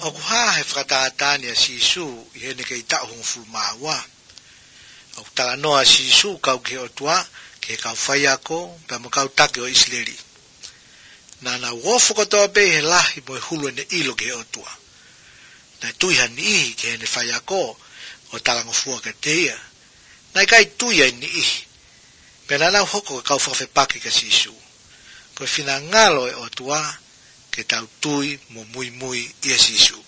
o ha he whakataatani a sisu i hene kei tau hong fu maua. O tala noa sisu kau ke o tua, ke kau whai ako, pe mo kau take o Isleri. Nana wofo kotoa pe he lahi mo e hulu ene ilo ke o tua. Na tuiha ni ihi ke hene whai ako, o tala ngofua ke teia. Na kai tuia ni ihi. Pe nana hoko kau whakawhepake ke sisu. Ko fina ngalo e o tua, ke tau tui mo mui mui ia sisu.